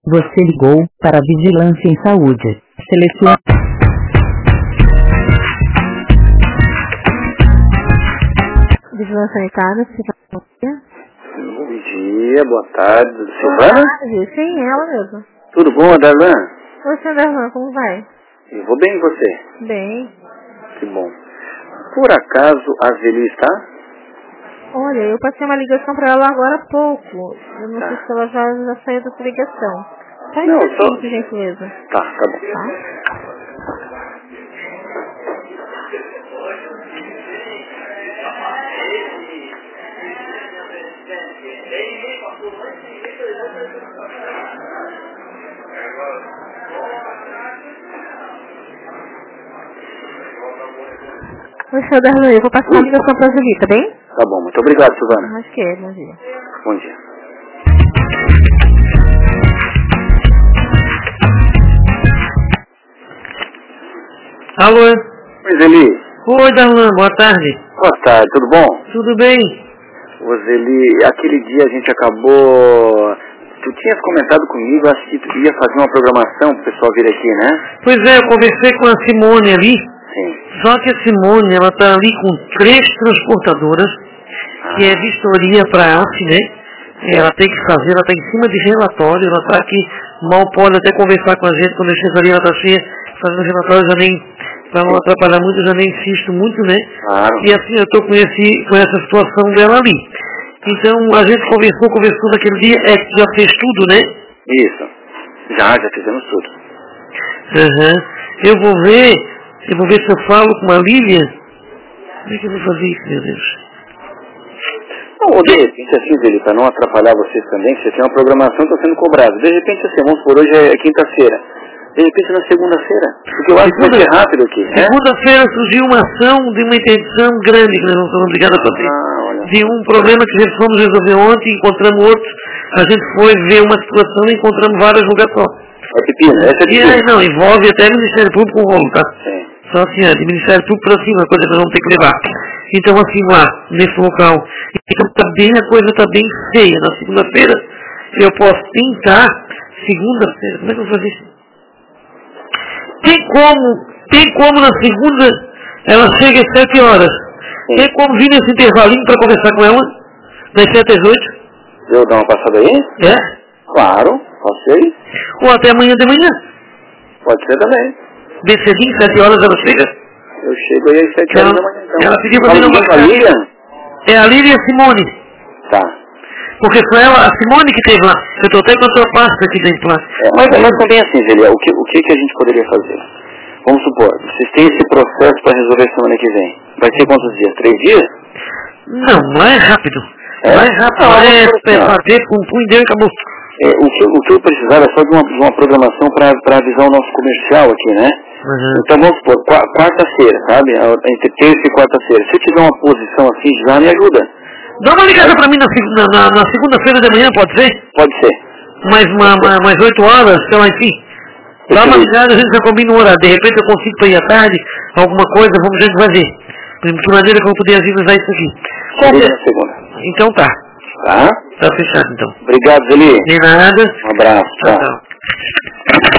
Você ligou para a Vigilância em Saúde. Selecione. Vigilância Sanitária, Bom dia, boa tarde. Silvana? Sim, ela mesma. Tudo bom, Darlan? Oi, senhor Darlan, como vai? Eu vou bem, e você? Bem. Que bom. Por acaso a Zeli está? Olha, eu passei uma ligação para ela agora há pouco. Eu não sei se ela já saiu dessa ligação. Só Não, isso, por gentileza. Tá bom. Tá? Oi, senhor Darlan, eu vou passar uma ligação para a Zeli, tá bem? Tá bom, muito obrigado, Silvana. Acho que é, bom dia. Bom dia. Alô? Oi, Zeli. Oi, Darlan, boa tarde. Boa tarde, tudo bom? Tudo bem? Ô, Zeli, aquele dia a gente acabou... Tu tinhas comentado comigo, acho que tu ia fazer uma programação pro pessoal vir aqui, né? Pois é, eu conversei com a Simone ali. Sim. Só que a Simone, ela tá ali com 3 transportadoras, que é vistoria para AF, né? Ela tem que fazer, ela tá em cima de relatório, ela tá aqui, mal pode até conversar com a gente, quando eu chego ali, ela tá cheia, fazendo relatório, já nem, para não atrapalhar muito, eu já nem insisto muito, né? Claro. E assim, eu tô com essa situação dela ali. Então, a gente conversou naquele dia, já fez tudo, né? Isso. Já fizemos tudo. Eu vou ver se eu falo com a Lívia. Como é que eu vou fazer isso, meu Deus? Não, de repente, assim, Zeli, para não atrapalhar vocês também, que você tem uma programação que está sendo cobrada. De repente, assim, vamos por hoje é quinta-feira. De repente, na segunda-feira. Porque eu acho que vai ser rápido aqui, né? Segunda-feira surgiu uma ação de uma interdição grande que nós somos obrigados a fazer. Olha. De um problema que a gente fomos resolver ontem, encontramos outro. A gente foi ver uma situação e encontramos vários lugares só. É pepino, essa é E pepino. aí, não, envolve até o Ministério Público com rolo, tá? Sim. Só assim, de Ministério Público para cima, coisa que nós vamos ter que levar. Então, assim, lá, nesse local. Então, a coisa está bem feia. Na segunda-feira, eu posso tentar. Segunda-feira, como é que eu vou fazer isso? Tem como na segunda, ela chega às 7 horas. Sim. Tem como vir nesse intervalinho para conversar com ela? Das 7 às 8? Eu dar uma passada aí? É? Claro, posso ir. Ou até amanhã de manhã? Pode ser também. Bem cedinho, 7 horas ela chega? Eu chego aí às 7 horas da manhã, então. Ela pediu para mim uma a Lilian? É a Lívia e a Simone. Tá. Porque foi ela, a Simone que teve lá. Eu estou até com a tua pasta aqui dentro lá. Mas também assim, Zeli, o que a gente poderia fazer? Vamos supor, vocês têm esse processo para resolver semana que vem. Vai ser quantos dias? 3 dias? Não, lá é rápido. É? Lá é rápido, lá é fazer pum e deu e acabou. O que eu precisava é só de uma programação para avisar o nosso comercial aqui, né? Então vamos supor, quarta-feira, sabe? Entre terça e quarta-feira. Se eu tiver uma posição assim, já me ajuda. Dá uma ligada pra mim na segunda-feira de manhã, pode ser? Pode ser. Mais 8 horas, sei lá, enfim. Dá uma ligada, a gente já combina um horário. De repente eu consigo para ir à tarde, alguma coisa, a gente vai ver. De que maneira que eu vou poder agilizar isso aqui. Na segunda. Então tá. Tá? Tá fechado então. Obrigado, Zeli. De nada. Um abraço. Tchau.